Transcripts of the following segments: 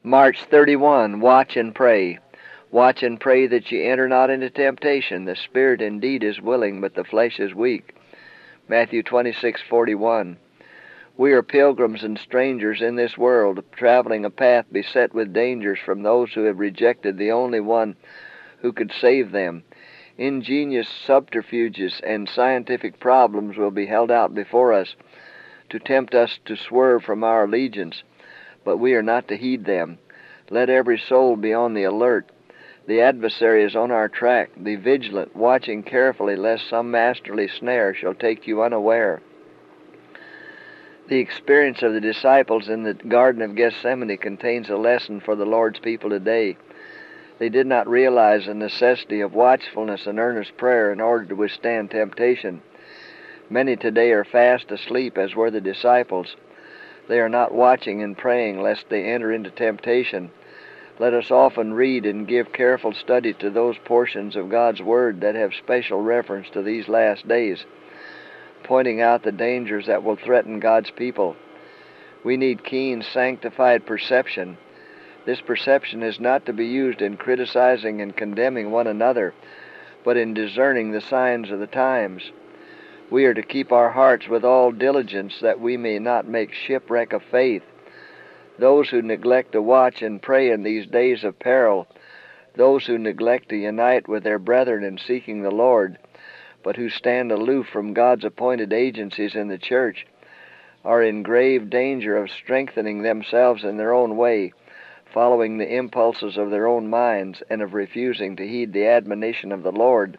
March 31, watch and pray. Watch and pray that ye enter not into temptation. The spirit indeed is willing, but the flesh is weak. Matthew 26:41. We are pilgrims and strangers in this world, traveling a path beset with dangers from those who have rejected the only one who could save them. Ingenious subterfuges and scientific problems will be held out before us to tempt us to swerve from our allegiance, but we are not to heed them. Let every soul be on the alert. The adversary is on our track. Be vigilant, watching carefully, lest some masterly snare shall take you unaware. The experience of the disciples in the Garden of Gethsemane contains a lesson for the Lord's people today. They did not realize the necessity of watchfulness and earnest prayer in order to withstand temptation. Many today are fast asleep, as were the disciples. They are not watching and praying lest they enter into temptation. Let us often read and give careful study to those portions of God's Word that have special reference to these last days, pointing out the dangers that will threaten God's people. We need keen, sanctified perception. This perception is not to be used in criticizing and condemning one another, but in discerning the signs of the times. We are to keep our hearts with all diligence, that we may not make shipwreck of faith. Those who neglect to watch and pray in these days of peril, those who neglect to unite with their brethren in seeking the Lord, but who stand aloof from God's appointed agencies in the church, are in grave danger of strengthening themselves in their own way, following the impulses of their own minds, and of refusing to heed the admonition of the Lord.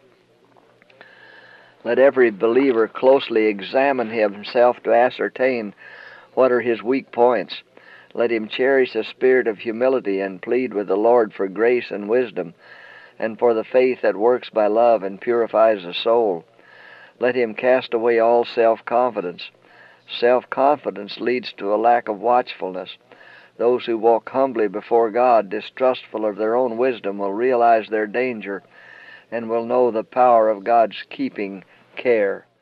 Let every believer closely examine himself to ascertain what are his weak points. Let him cherish a spirit of humility and plead with the Lord for grace and wisdom, and for the faith that works by love and purifies the soul. Let him cast away all self-confidence. Self-confidence leads to a lack of watchfulness. Those who walk humbly before God, distrustful of their own wisdom, will realize their danger and will know the power of God's keeping care.